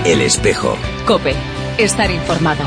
El Espejo. COPE. Estar informado.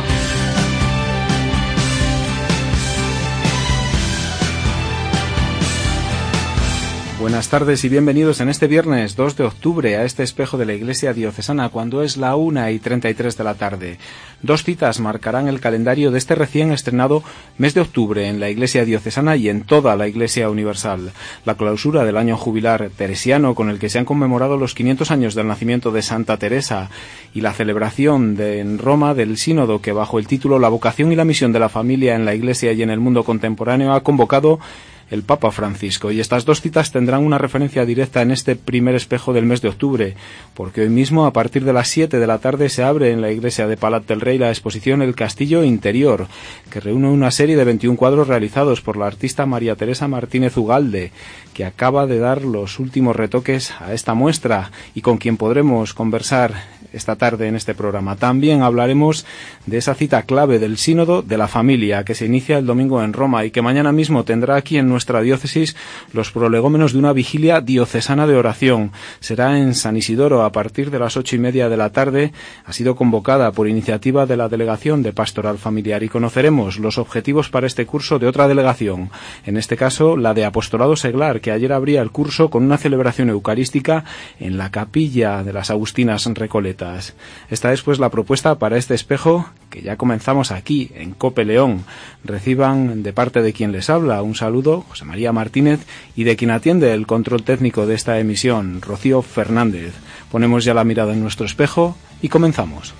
Buenas tardes y bienvenidos en este viernes 2 de octubre a este espejo de la Iglesia Diocesana cuando es la 1:33 de la tarde. Dos citas marcarán el calendario de este recién estrenado mes de octubre en la Iglesia Diocesana y en toda la Iglesia Universal. La clausura del año jubilar teresiano con el que se han conmemorado los 500 años del nacimiento de Santa Teresa y la celebración en Roma del sínodo que bajo el título La vocación y la misión de la familia en la Iglesia y en el mundo contemporáneo ha convocado el Papa Francisco, y estas dos citas tendrán una referencia directa en este primer espejo del mes de octubre, porque hoy mismo a partir de las 7 de la tarde se abre en la iglesia de Palat del Rey la exposición El Castillo Interior, que reúne una serie de 21 cuadros realizados por la artista María Teresa Martínez Ugalde, que acaba de dar los últimos retoques a esta muestra y con quien podremos conversar esta tarde en este programa. También hablaremos de esa cita clave del Sínodo de la Familia que se inicia el domingo en Roma y que mañana mismo tendrá aquí en nuestra diócesis los prolegómenos de una vigilia diocesana de oración. Será en San Isidoro a partir de las 8:30 de la tarde. Ha sido convocada por iniciativa de la Delegación de Pastoral Familiar y conoceremos los objetivos para este curso de otra delegación, en este caso la de Apostolado Seglar, que ayer abría el curso con una celebración eucarística en la capilla de las Agustinas Recoletas. Esta es pues la propuesta para este espejo que ya comenzamos aquí en COPE León. Reciban de parte de quien les habla un saludo, José María Martínez, y de quien atiende el control técnico de esta emisión, Rocío Fernández. Ponemos ya la mirada en nuestro espejo y comenzamos.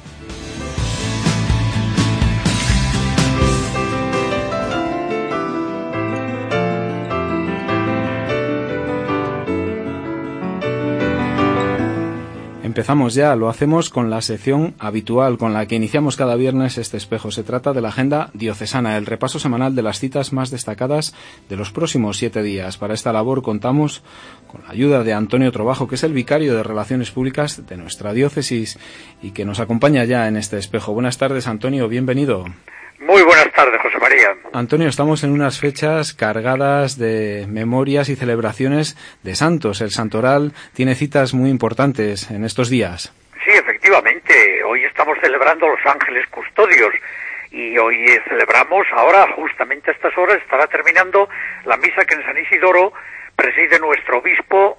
Empezamos ya, lo hacemos con la sección habitual con la que iniciamos cada viernes este espejo. Se trata de la agenda diocesana, el repaso semanal de las citas más destacadas de los próximos 7 días. Para esta labor contamos con la ayuda de Antonio Trobajo, que es el vicario de Relaciones Públicas de nuestra diócesis y que nos acompaña ya en este espejo. Buenas tardes, Antonio, bienvenido. Muy buenas tardes, José María. Antonio, estamos en unas fechas cargadas de memorias y celebraciones de santos. El santoral tiene citas muy importantes en estos días. Sí, efectivamente. Hoy estamos celebrando los ángeles custodios y hoy celebramos, ahora justamente a estas horas, estará terminando la misa que en San Isidoro preside nuestro obispo,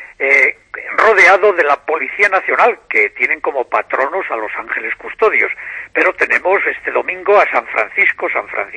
rodeado de la Policía Nacional, que tienen como patronos a los ángeles custodios. Pero tenemos este domingo a San Francisco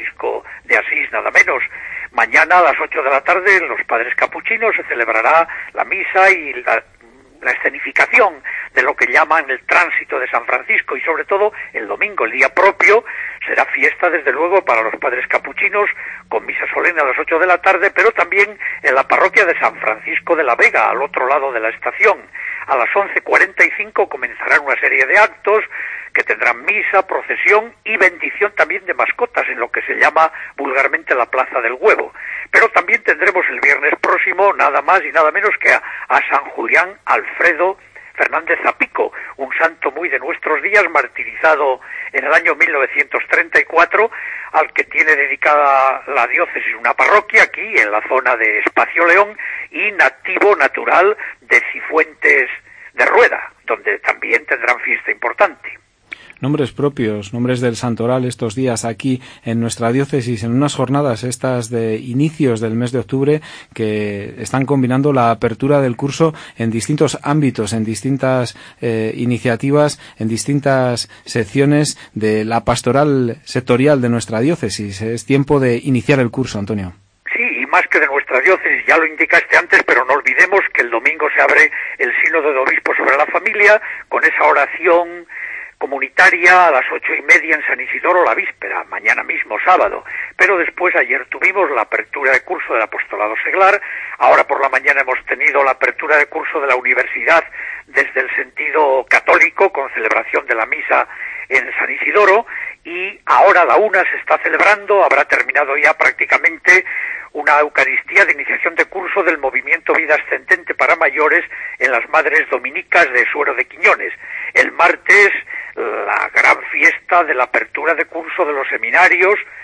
de Asís, nada menos. Mañana a las 8 de la tarde en los Padres Capuchinos se celebrará la misa y la escenificación de lo que llaman el tránsito de San Francisco, y sobre todo el domingo, el día propio, será fiesta desde luego para los Padres Capuchinos con misa solemne a las 8 de la tarde, pero también en la parroquia de San Francisco de la Vega, al otro lado de la estación. A las 11:45 comenzarán una serie de actos que tendrán misa, procesión y bendición también de mascotas en lo que se llama vulgarmente la Plaza del Huevo. Pero también tendremos el viernes próximo nada más y nada menos que a San Julián Alfredo Fernández Zapico, un santo muy de nuestros días, martirizado en el año 1934, al que tiene dedicada la diócesis una parroquia aquí en la zona de Espacio León, y nativo natural de Cifuentes de Rueda, donde también tendrán fiesta importante. Nombres propios, nombres del santoral estos días aquí en nuestra diócesis, en unas jornadas estas de inicios del mes de octubre que están combinando la apertura del curso en distintos ámbitos, en distintas iniciativas, en distintas secciones de la pastoral sectorial de nuestra diócesis. Es tiempo de iniciar el curso, Antonio. Sí, y más que de nuestra diócesis, ya lo indicaste antes, pero no olvidemos que el domingo se abre el Sínodo de Obispos sobre la Familia, con esa oración comunitaria a las 8:30 en San Isidoro, la víspera, mañana mismo sábado. Pero después, ayer tuvimos la apertura de curso del Apostolado Seglar, ahora por la mañana hemos tenido la apertura de curso de la Universidad desde el sentido católico, con celebración de la misa en San Isidoro, y ahora a la 1 se está celebrando, habrá terminado ya prácticamente, una Eucaristía de iniciación de curso del movimiento Vida Ascendente para mayores en las Madres Dominicas de Suero de Quiñones. El martes, la gran fiesta de la apertura de curso de los seminarios,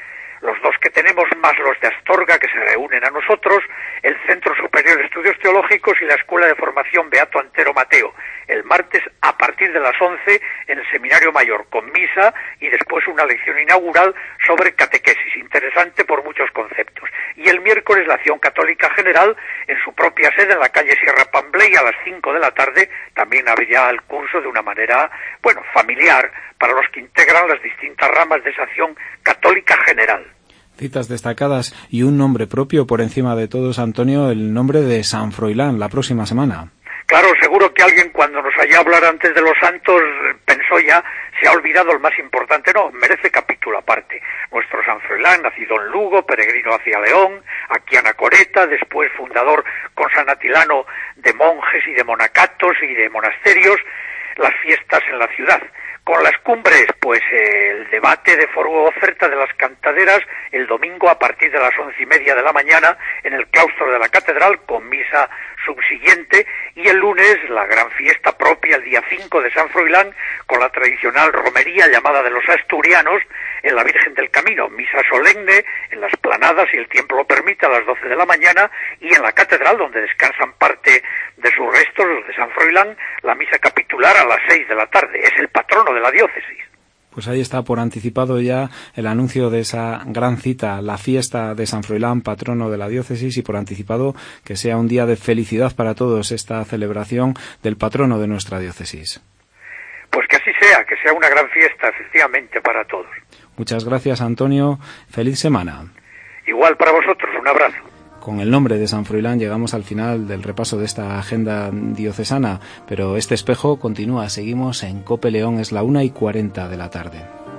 los dos que tenemos más los de Astorga que se reúnen a nosotros, el Centro Superior de Estudios Teológicos y la Escuela de Formación Beato Antero Mateo, el martes a partir de las 11 en el Seminario Mayor, con misa y después una lección inaugural sobre catequesis, interesante por muchos conceptos. Y el miércoles la Acción Católica General en su propia sede en la calle Sierra Pambley a las 5 de la tarde, también habría el curso de una manera, familiar para los que integran las distintas ramas de esa Acción Católica General. Citas destacadas y un nombre propio por encima de todos, Antonio, el nombre de San Froilán, la próxima semana. Claro, seguro que alguien cuando nos haya hablar antes de los santos pensó ya, se ha olvidado el más importante. No, merece capítulo aparte. Nuestro San Froilán, nacido en Lugo, peregrino hacia León, aquí Anacoreta, después fundador con San Atilano de monjes y de monacatos y de monasterios, las fiestas en la ciudad. Con las cumbres, el debate de foro oferta de las cantaderas el domingo a partir de las 11:30 de la mañana en el claustro de la catedral con misa subsiguiente, y el lunes la gran fiesta propia el día 5 de San Froilán con la tradicional romería llamada de los asturianos en la Virgen del Camino, misa solemne en las planadas, si el tiempo lo permite, a las 12 de la mañana, y en la catedral donde descansan parte de sus restos, los de San Froilán, la misa capitular a las 6 de la tarde. Es el patrono de la diócesis. Pues ahí está por anticipado ya el anuncio de esa gran cita, la fiesta de San Froilán, patrono de la diócesis, y por anticipado que sea un día de felicidad para todos esta celebración del patrono de nuestra diócesis. Pues que así sea, que sea una gran fiesta, efectivamente, para todos. Muchas gracias, Antonio. Feliz semana. Igual para vosotros, un abrazo. Con el nombre de San Froilán llegamos al final del repaso de esta agenda diocesana, pero este espejo continúa. Seguimos en COPE León, es la 1:40 de la tarde.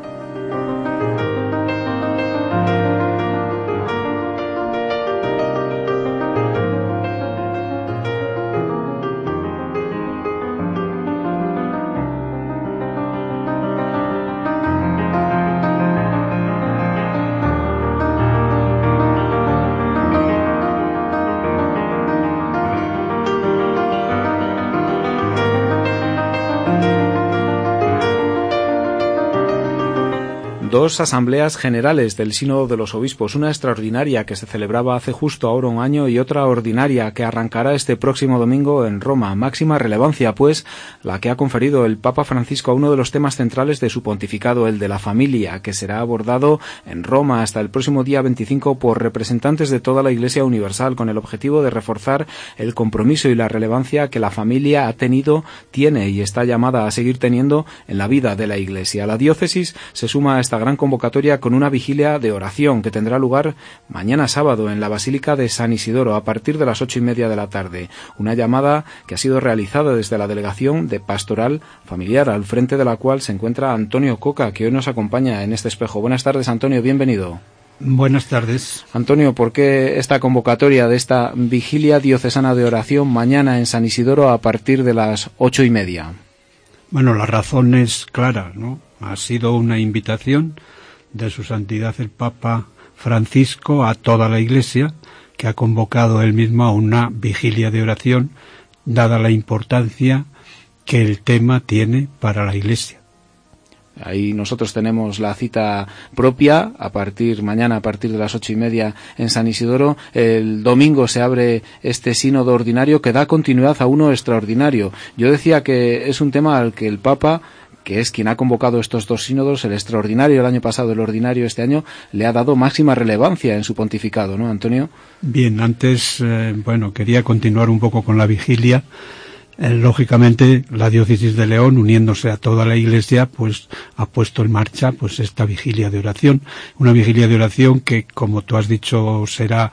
Dos asambleas generales del Sínodo de los Obispos, una extraordinaria que se celebraba hace justo ahora un año y otra ordinaria que arrancará este próximo domingo en Roma. Máxima relevancia, pues, la que ha conferido el Papa Francisco a uno de los temas centrales de su pontificado, el de la familia, que será abordado en Roma hasta el próximo día 25 por representantes de toda la Iglesia Universal, con el objetivo de reforzar el compromiso y la relevancia que la familia ha tenido, tiene y está llamada a seguir teniendo en la vida de la Iglesia. La diócesis se suma a esta gran convocatoria con una vigilia de oración que tendrá lugar mañana sábado en la Basílica de San Isidoro a partir de las 8:30 de la tarde. Una llamada que ha sido realizada desde la Delegación de Pastoral Familiar, al frente de la cual se encuentra Antonio Coca, que hoy nos acompaña en este espejo. Buenas tardes, Antonio, bienvenido. Buenas tardes. Antonio, ¿por qué esta convocatoria de esta vigilia diocesana de oración mañana en San Isidoro a partir de las 8:30? Bueno, la razón es clara, ¿no? Ha sido una invitación de Su Santidad el Papa Francisco a toda la Iglesia, que ha convocado él mismo a una vigilia de oración, dada la importancia que el tema tiene para la Iglesia. Ahí nosotros tenemos la cita propia mañana a partir de las 8:30 en San Isidoro. El domingo se abre este sínodo ordinario que da continuidad a uno extraordinario. Yo decía que es un tema al que el Papa, que es quien ha convocado estos dos sínodos, el extraordinario el año pasado, el ordinario este año, le ha dado máxima relevancia en su pontificado, ¿no, Antonio? Bien, antes, quería continuar un poco con la vigilia. Lógicamente, la diócesis de León, uniéndose a toda la Iglesia, pues ha puesto en marcha esta vigilia de oración. Una vigilia de oración que, como tú has dicho, será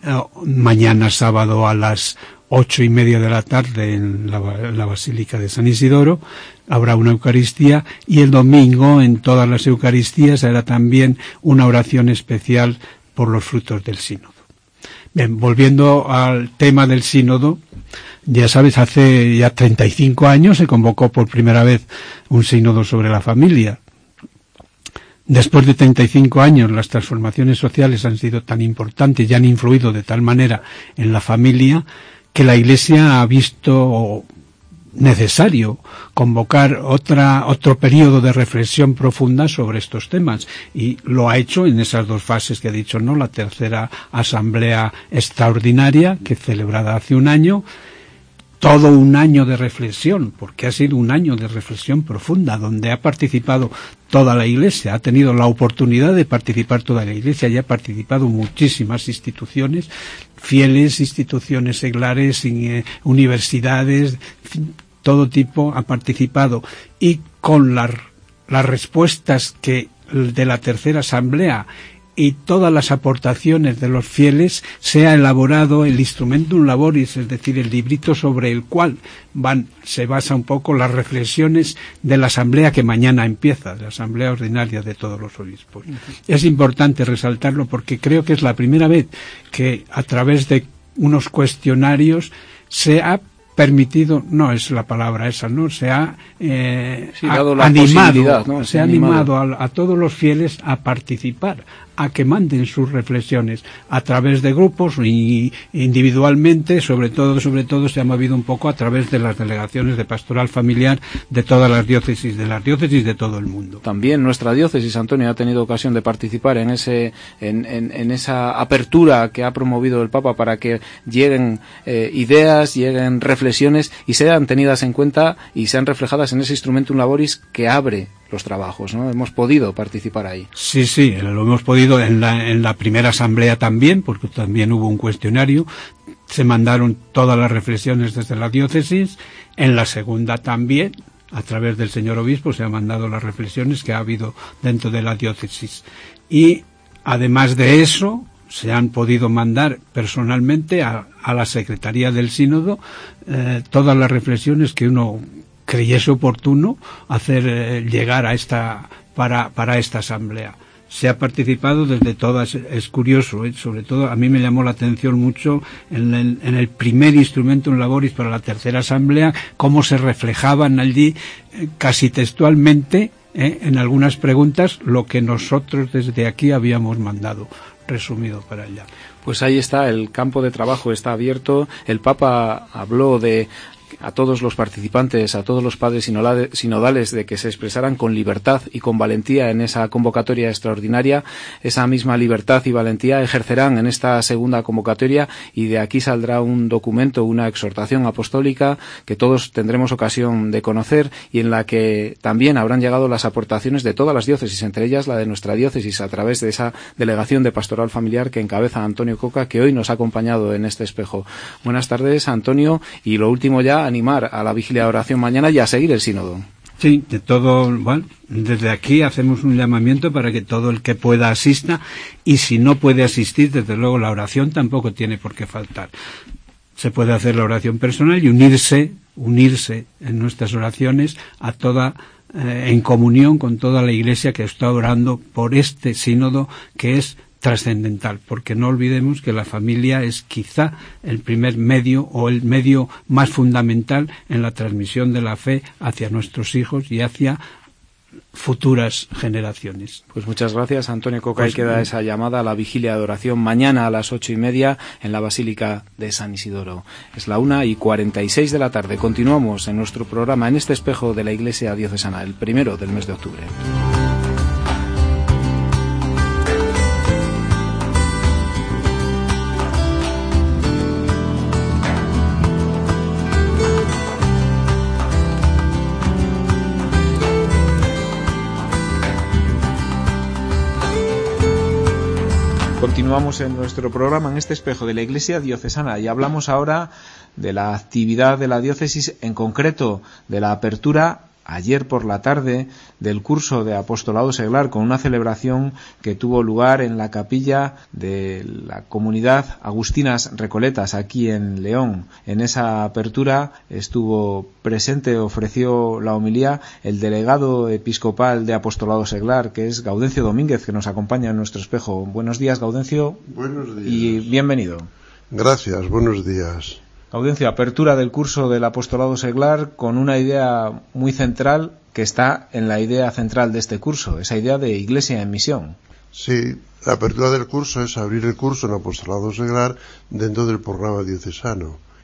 mañana sábado a las 8:30 de la tarde en la Basílica de San Isidoro. Habrá una Eucaristía y el domingo en todas las Eucaristías habrá también una oración especial por los frutos del sínodo. Bien, volviendo al tema del sínodo, ya sabes, hace ya 35 años se convocó por primera vez un sínodo sobre la familia. Después de 35 años, las transformaciones sociales han sido tan importantes y han influido de tal manera en la familia que la Iglesia ha visto necesario convocar otro periodo de reflexión profunda sobre estos temas, y lo ha hecho en esas dos fases que he dicho, ¿no? La tercera asamblea extraordinaria, que celebrada hace un año, todo un año de reflexión, porque ha sido un año de reflexión profunda, donde ha participado toda la Iglesia, ha tenido la oportunidad de participar toda la Iglesia, y ha participado muchísimas instituciones, fieles, instituciones seglares, universidades, todo tipo ha participado, y con las respuestas de la tercera asamblea y todas las aportaciones de los fieles, se ha elaborado el Instrumentum Laboris, es decir, el librito sobre el cual se basa un poco las reflexiones de la asamblea que mañana empieza, la asamblea ordinaria de todos los obispos. Es importante resaltarlo porque creo que es la primera vez que a través de unos cuestionarios se ha permitido, no es la palabra esa, ¿no? Se ha animado, ¿no? Se ha animado a todos los fieles a participar, a que manden sus reflexiones a través de grupos y individualmente, sobre todo se ha movido un poco a través de las delegaciones de pastoral familiar de todas las diócesis, de todo el mundo. También nuestra diócesis, Antonio, ha tenido ocasión de participar en esa apertura que ha promovido el Papa para que lleguen ideas, lleguen reflexiones y sean tenidas en cuenta y sean reflejadas en ese Instrumentum Laboris que abre los trabajos, ¿no? Hemos podido participar ahí. Sí, lo hemos podido en la primera asamblea también, porque también hubo un cuestionario, se mandaron todas las reflexiones desde la diócesis, en la segunda también, a través del señor obispo se han mandado las reflexiones que ha habido dentro de la diócesis, y además de eso se han podido mandar personalmente a la Secretaría del Sínodo todas las reflexiones que uno creyese oportuno hacer llegar a para esta asamblea. Se ha participado desde todas, es curioso, sobre todo a mí me llamó la atención mucho en el primer Instrumentum Laboris para la tercera asamblea, cómo se reflejaban allí casi textualmente en algunas preguntas lo que nosotros desde aquí habíamos mandado resumido para allá. Pues ahí está, el campo de trabajo está abierto. El Papa habló a todos los participantes, a todos los padres sinodales, de que se expresaran con libertad y con valentía en esa convocatoria extraordinaria. Esa misma libertad y valentía ejercerán en esta segunda convocatoria, y de aquí saldrá un documento, una exhortación apostólica que todos tendremos ocasión de conocer, y en la que también habrán llegado las aportaciones de todas las diócesis, entre ellas la de nuestra diócesis, a través de esa delegación de pastoral familiar que encabeza Antonio Coca, que hoy nos ha acompañado en este espejo. Buenas tardes, Antonio, y lo último ya, animar a la vigilia de oración mañana y a seguir el sínodo. Sí, desde aquí hacemos un llamamiento para que todo el que pueda asista, y si no puede asistir, desde luego la oración tampoco tiene por qué faltar. Se puede hacer la oración personal y unirse en nuestras oraciones en comunión con toda la Iglesia que está orando por este sínodo, que es trascendental, porque no olvidemos que la familia es quizá el primer medio o el medio más fundamental en la transmisión de la fe hacia nuestros hijos y hacia futuras generaciones. Pues muchas gracias, Antonio Coca. Ahí queda esa llamada a la vigilia de oración mañana a las 8:30 en la Basílica de San Isidoro. Es la 1:46 de la tarde. Continuamos en nuestro programa en este espejo de la Iglesia Diocesana, el primero del mes de octubre. Continuamos en nuestro programa en este espejo de la Iglesia Diocesana, y hablamos ahora de la actividad de la diócesis, en concreto de la apertura ayer por la tarde del curso de apostolado seglar, con una celebración que tuvo lugar en la capilla de la comunidad Agustinas Recoletas aquí en León. En esa apertura estuvo presente, ofreció la homilía el delegado episcopal de apostolado seglar, que es Gaudencio Domínguez, que nos acompaña en nuestro espejo. Buenos días, Gaudencio. Buenos días. Y bienvenido. Gracias, buenos días. Gaudencio, apertura del curso del apostolado seglar con una idea muy central que está en la idea central de este curso, esa idea de Iglesia en misión. Sí, la apertura del curso es abrir el curso en apostolado seglar dentro del programa diocesano,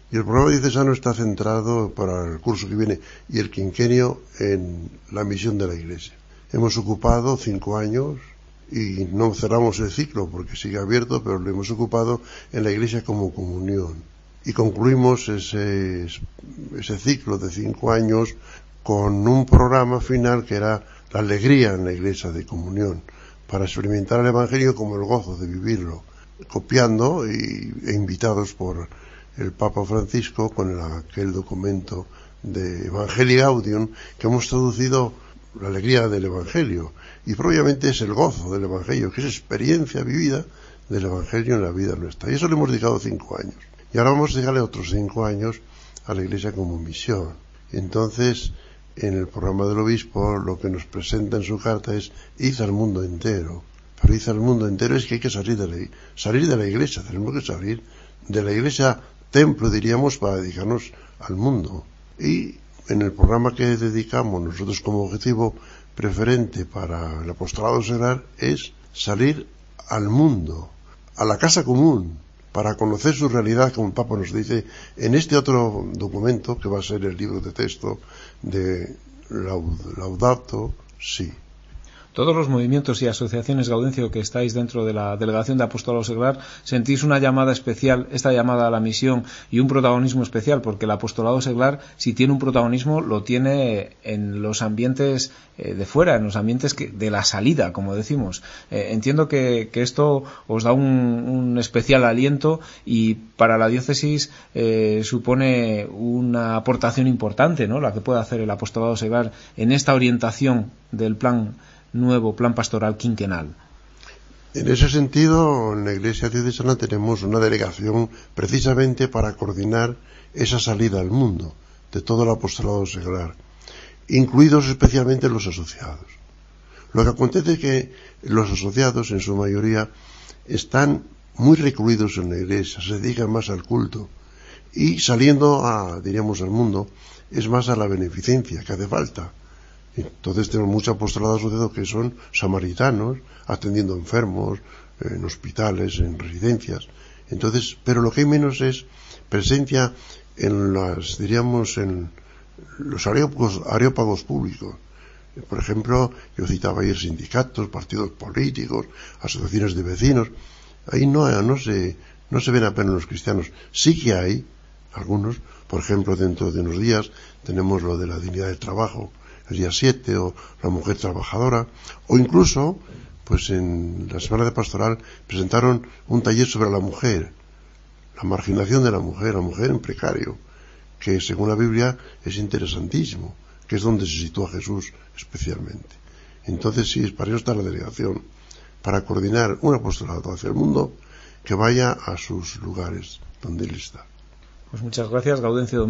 Y el programa diocesano está centrado para el curso que viene y el quinquenio en la misión de la Iglesia. Hemos ocupado 5 años y no cerramos el ciclo porque sigue abierto, pero lo hemos ocupado en la Iglesia como comunión. Y concluimos ese ciclo de 5 años con un programa final que era la alegría en la Iglesia de comunión, para experimentar el Evangelio como el gozo de vivirlo, copiando e invitados por el Papa Francisco con aquel documento de Evangelii Gaudium que hemos traducido la alegría del Evangelio, y propiamente es el gozo del Evangelio, que es experiencia vivida del Evangelio en la vida nuestra. Y eso le hemos dedicado 5 años. Y ahora vamos a dedicarle otros 5 años a la Iglesia como misión. Entonces, en el programa del obispo, lo que nos presenta en su carta es: id al mundo entero. Pero id al mundo entero es que hay que salir de la Iglesia. Tenemos que salir de la Iglesia templo, diríamos, para dedicarnos al mundo. Y en el programa que dedicamos nosotros como objetivo preferente para el apostolado seglar es salir al mundo, a la casa común, para conocer su realidad, como el Papa nos dice en este otro documento que va a ser el libro de texto de Laudato Si. Todos los movimientos y asociaciones, Gaudencio, que estáis dentro de la Delegación de Apostolado Seglar, sentís una llamada especial, esta llamada a la misión, y un protagonismo especial, porque el Apostolado Seglar, si tiene un protagonismo, lo tiene en los ambientes de fuera, en los ambientes de la salida, como decimos. Entiendo que esto os da un especial aliento, y para la diócesis supone una aportación importante, ¿no?, la que puede hacer el Apostolado Seglar en esta orientación del nuevo plan pastoral quinquenal. En ese sentido, en la Iglesia diocesana tenemos una delegación precisamente para coordinar esa salida al mundo de todo el apostolado seglar, incluidos especialmente los asociados. Lo que acontece es que los asociados, en su mayoría, están muy recluidos en la Iglesia, se dedican más al culto, y saliendo diríamos, al mundo, es más a la beneficencia que hace falta. Entonces tenemos muchos apostolados asociados que son samaritanos, atendiendo enfermos, en hospitales, en residencias. Entonces, pero lo que hay menos es presencia en en los areópagos públicos. Por ejemplo, yo citaba ayer sindicatos, partidos políticos, asociaciones de vecinos. Ahí no se ven apenas los cristianos. Sí que hay algunos, por ejemplo, dentro de unos días tenemos lo de la dignidad del trabajo, el día 7, o la mujer trabajadora, o incluso, pues en la semana de pastoral presentaron un taller sobre la mujer, la marginación de la mujer en precario, que según la Biblia es interesantísimo, que es donde se sitúa Jesús especialmente. Entonces sí, para eso está la delegación, para coordinar un apostolado hacia el mundo que vaya a sus lugares donde Él está. Pues muchas gracias, Gaudencio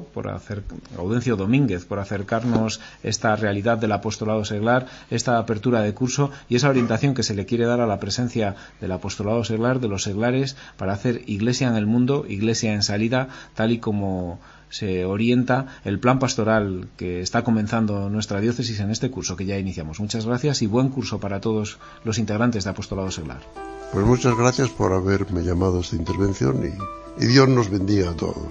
Domínguez, por acercarnos esta realidad del apostolado seglar, esta apertura de curso y esa orientación que se le quiere dar a la presencia del apostolado seglar, de los seglares, para hacer iglesia en el mundo, iglesia en salida, tal y como se orienta el plan pastoral que está comenzando nuestra diócesis en este curso que ya iniciamos. Muchas gracias y buen curso para todos los integrantes de Apostolado Seglar. Pues muchas gracias por haberme llamado a esta intervención y Dios nos bendiga a todos.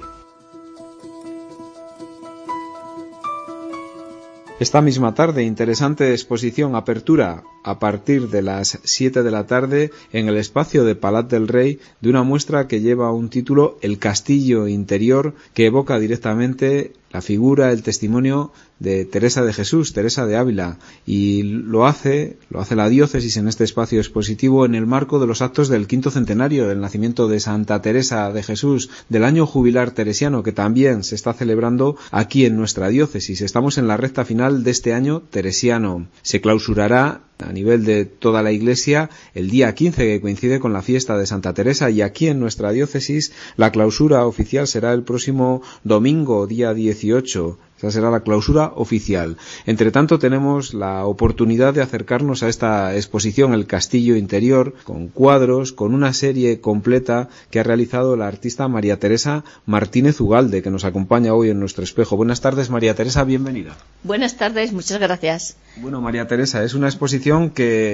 Esta misma tarde, interesante exposición, apertura a partir de las 7 de la tarde en el espacio de Palat del Rey de una muestra que lleva un título, El Castillo Interior, que evoca directamente la figura, el testimonio de Teresa de Jesús, Teresa de Ávila, y lo hace la diócesis en este espacio expositivo en el marco de los actos del 5º centenario del nacimiento de Santa Teresa de Jesús, del año jubilar teresiano, que también se está celebrando aquí en nuestra diócesis. Estamos en la recta final de este año teresiano. Se clausurará a nivel de toda la Iglesia el día 15, que coincide con la fiesta de Santa Teresa, y aquí en nuestra diócesis la clausura oficial será el próximo domingo, día 18. Esa será la clausura oficial. Entre tanto, tenemos la oportunidad de acercarnos a esta exposición, El Castillo Interior, con cuadros, con una serie completa que ha realizado la artista María Teresa Martínez Ugalde, que nos acompaña hoy en nuestro espejo. Buenas tardes, María Teresa, bienvenida. Buenas tardes, muchas gracias. Bueno, María Teresa, es una exposición que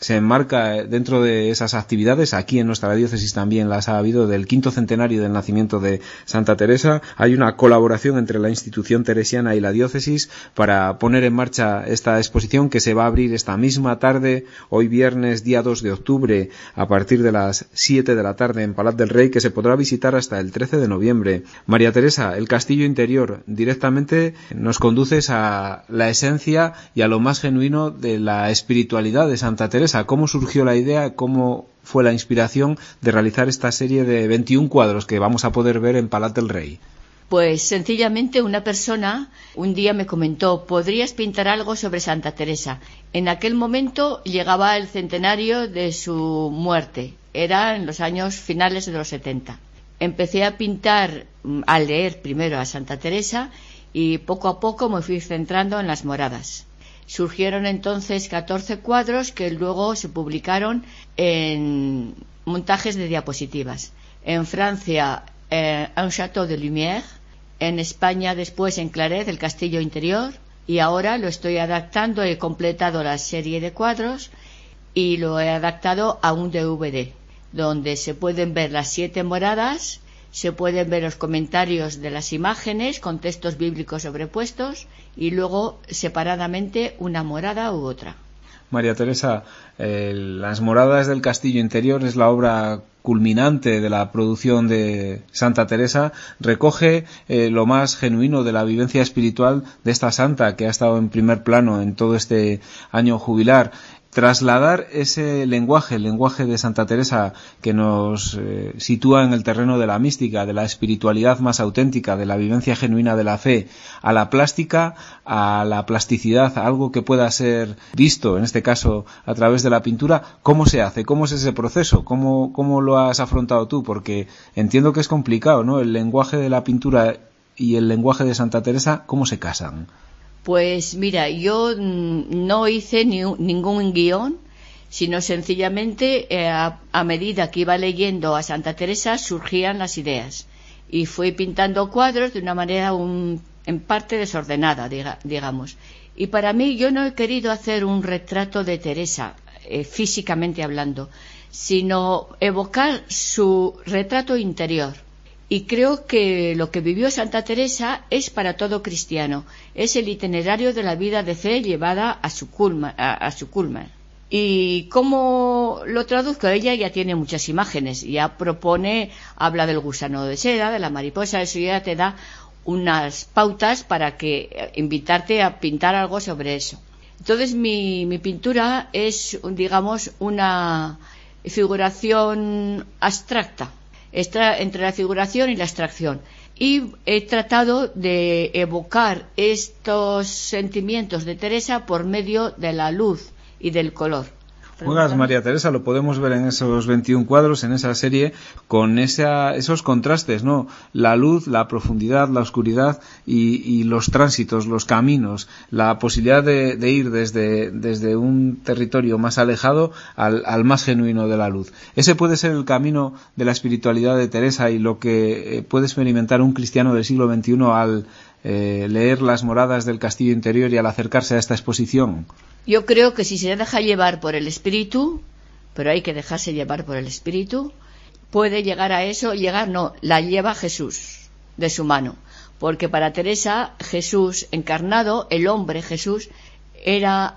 se enmarca dentro de esas actividades. Aquí en nuestra diócesis también las ha habido, del 5º centenario del nacimiento de Santa Teresa. Hay una colaboración entre la institución teresiana y la diócesis para poner en marcha esta exposición, que se va a abrir esta misma tarde, hoy viernes día 2 de octubre, a partir de las 7 de la tarde en Palat del Rey, que se podrá visitar hasta el 13 de noviembre. María Teresa, el castillo interior, directamente nos conduces a la esencia y a lo más genuino de la espiritualidad de Santa Teresa. ¿Cómo surgió la idea? ¿Cómo fue la inspiración de realizar esta serie de 21 cuadros que vamos a poder ver en Palat del Rey? Pues sencillamente una persona un día me comentó: ¿podrías pintar algo sobre Santa Teresa? En aquel momento llegaba el centenario de su muerte, era en los años finales de los 70. Empecé a pintar, a leer primero a Santa Teresa, y poco a poco me fui centrando en las moradas. Surgieron entonces 14 cuadros que luego se publicaron en montajes de diapositivas. En Francia, Un Château de Lumière, en España después en Claret, el castillo interior, y ahora lo estoy adaptando, he completado la serie de cuadros y lo he adaptado a un DVD, donde se pueden ver las 7 moradas, se pueden ver los comentarios de las imágenes con textos bíblicos sobrepuestos, y luego separadamente una morada u otra. María Teresa, Las moradas del castillo interior es la obra culminante de la producción de Santa Teresa. Recoge lo más genuino de la vivencia espiritual de esta santa, que ha estado en primer plano en todo este año jubilar. Trasladar ese lenguaje, el lenguaje de Santa Teresa, que nos sitúa en el terreno de la mística, de la espiritualidad más auténtica, de la vivencia genuina de la fe, a la plástica, a la plasticidad, a algo que pueda ser visto, en este caso a través de la pintura. ¿Cómo se hace? ¿Cómo es ese proceso? ¿Cómo lo has afrontado tú? Porque entiendo que es complicado, ¿no? El lenguaje de la pintura y el lenguaje de Santa Teresa, ¿cómo se casan? Pues mira, yo no hice ningún guión, sino sencillamente a medida que iba leyendo a Santa Teresa surgían las ideas, y fui pintando cuadros de una manera en parte desordenada, digamos. Y para mí, yo no he querido hacer un retrato de Teresa, físicamente hablando, sino evocar su retrato interior. Y creo que lo que vivió Santa Teresa es para todo cristiano, es el itinerario de la vida de fe llevada a su culmen. ¿Y cómo lo traduzco? Ella ya tiene muchas imágenes, ya propone, habla del gusano de seda, de la mariposa, eso ya te da unas pautas para que invitarte a pintar algo sobre eso. Entonces mi pintura es, digamos, una figuración abstracta. Está entre la figuración y la abstracción, y he tratado de evocar estos sentimientos de Teresa por medio de la luz y del color. Juegas, María Teresa, lo podemos ver en esos 21 cuadros, en esa serie, con esos contrastes, ¿no? La luz, la profundidad, la oscuridad y los tránsitos, los caminos, la posibilidad de ir desde un territorio más alejado al más genuino de la luz. Ese puede ser el camino de la espiritualidad de Teresa, y lo que puede experimentar un cristiano del siglo XXI al leer Las moradas del castillo interior y al acercarse a esta exposición. Yo creo que si se deja llevar por el espíritu, pero hay que dejarse llevar por el espíritu, puede llegar a eso. La lleva Jesús de su mano, porque para Teresa Jesús encarnado, el hombre Jesús, era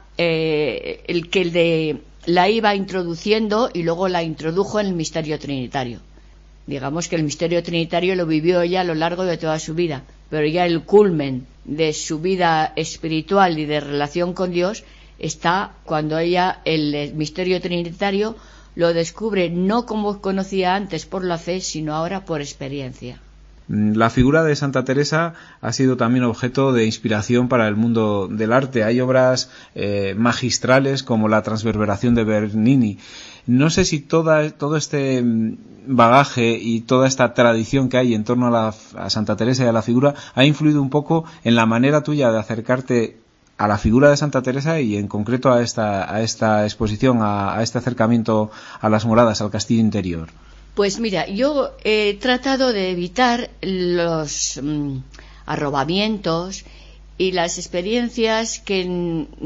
el que la iba introduciendo, y luego la introdujo en el misterio trinitario. Digamos que el misterio trinitario lo vivió ella a lo largo de toda su vida, pero ya el culmen de su vida espiritual y de relación con Dios está cuando ella el misterio trinitario lo descubre, no como conocía antes por la fe, sino ahora por experiencia. La figura de Santa Teresa ha sido también objeto de inspiración para el mundo del arte. Hay obras magistrales como La Transverberación de Bernini. No sé si todo este bagaje y toda esta tradición que hay en torno a Santa Teresa y a la figura ha influido un poco en la manera tuya de acercarte a la figura de Santa Teresa, y en concreto a esta exposición, a este acercamiento a las moradas, al castillo interior. Pues mira, yo he tratado de evitar los arrobamientos y las experiencias que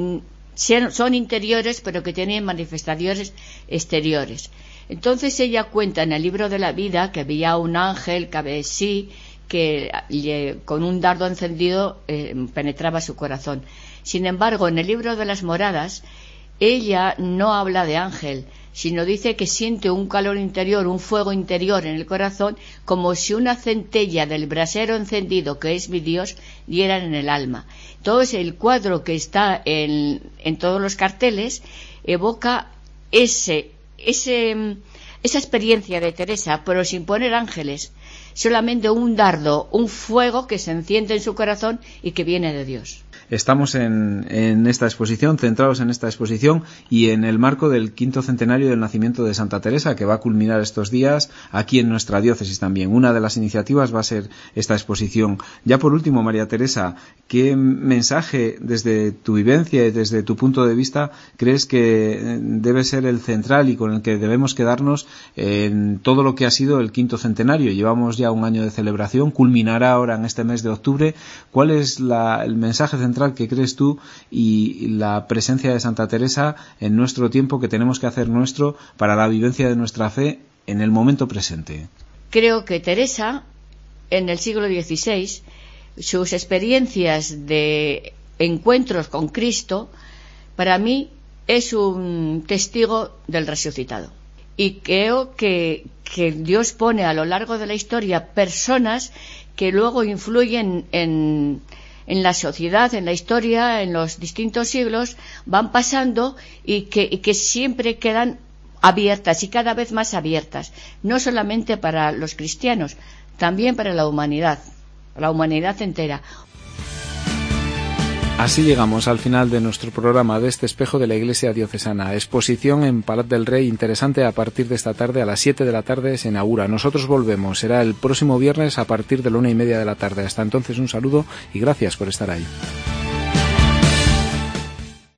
son interiores, pero que tienen manifestaciones exteriores. Entonces ella cuenta en el libro de la vida que veía un ángel cabesí que con un dardo encendido penetraba su corazón. Sin embargo, en el libro de las moradas, ella no habla de ángel, sino dice que siente un calor interior, un fuego interior en el corazón, como si una centella del brasero encendido, que es mi Dios, diera en el alma. Entonces, el cuadro que está en todos los carteles evoca esa experiencia de Teresa, pero sin poner ángeles, solamente un dardo, un fuego que se enciende en su corazón y que viene de Dios. Estamos en esta exposición, centrados en esta exposición y en el marco del 5º centenario del nacimiento de Santa Teresa, que va a culminar estos días aquí en nuestra diócesis también. Una de las iniciativas va a ser esta exposición. Ya por último, María Teresa, ¿qué mensaje desde tu vivencia y desde tu punto de vista crees que debe ser el central y con el que debemos quedarnos en todo lo que ha sido el 5º centenario? Llevamos ya un año de celebración, culminará ahora en este mes de octubre. ¿Cuál es el mensaje central que crees tú y la presencia de Santa Teresa en nuestro tiempo que tenemos que hacer nuestro para la vivencia de nuestra fe en el momento presente? Creo que Teresa, en el siglo XVI, sus experiencias de encuentros con Cristo, para mí es un testigo del resucitado. Y creo que Dios pone a lo largo de la historia personas que luego influyen en la sociedad, en la historia, en los distintos siglos, van pasando y que siempre quedan abiertas y cada vez más abiertas, no solamente para los cristianos, también para la humanidad entera. Así llegamos al final de nuestro programa de este espejo de la Iglesia Diocesana. Exposición en Palat del Rey interesante a partir de esta tarde, a las 7 de la tarde se inaugura. Nosotros volvemos, será el próximo viernes a partir de la 1:30 de la tarde. Hasta entonces un saludo y gracias por estar ahí.